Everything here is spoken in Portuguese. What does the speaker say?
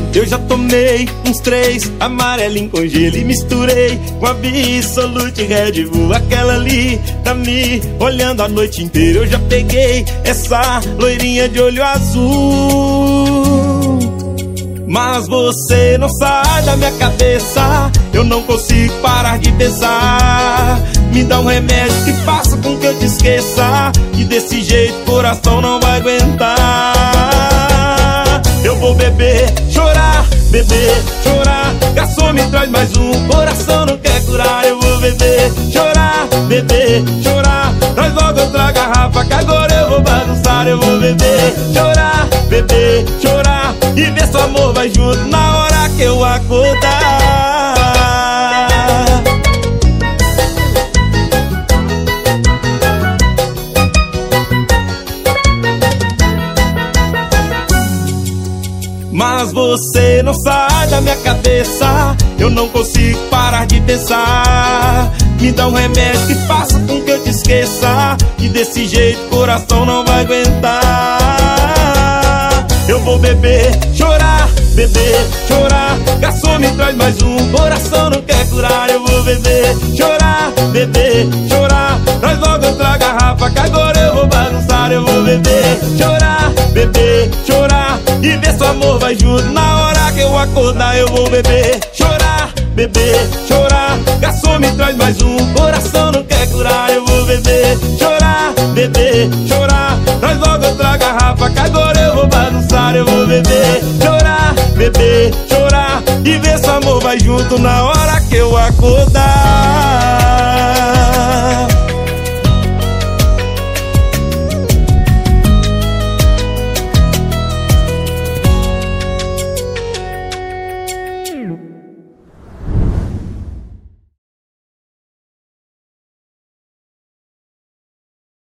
Eu já tomei uns 3 amarelinho com gelo e misturei com Absolute Red Bull. Aquela ali tá me olhando a noite inteira. Eu já peguei essa loirinha de olho azul, mas você não sai da minha cabeça. Eu não consigo parar de pensar. Me dá um remédio que faça com que eu te esqueça, que desse jeito o coração não vai aguentar. Eu vou beber, chorar, garçom me traz mais um, coração não quer curar. Eu vou beber, chorar, traz logo outra garrafa que agora eu vou bagunçar. Eu vou beber, chorar, e ver se o amor vai junto na hora que eu acordar. Mas você não sai da minha cabeça. Eu não consigo parar de pensar. Me dá um remédio que faça com que eu te esqueça, que desse jeito o coração não vai aguentar. Eu vou beber, chorar, garçom me traz mais um, coração não quer curar. Eu vou beber, chorar, traz logo outra garrafa que agora eu vou bagunçar. Eu vou beber, chorar, e ver se o amor vai junto na hora que eu acordar. Eu vou beber, chorar, garçom me traz mais um, coração não quer curar. Eu vou beber, chorar, traz logo outra garrafa que agora eu vou bagunçar. Eu vou beber, chorar, e ver se o amor vai junto na hora que eu acordar.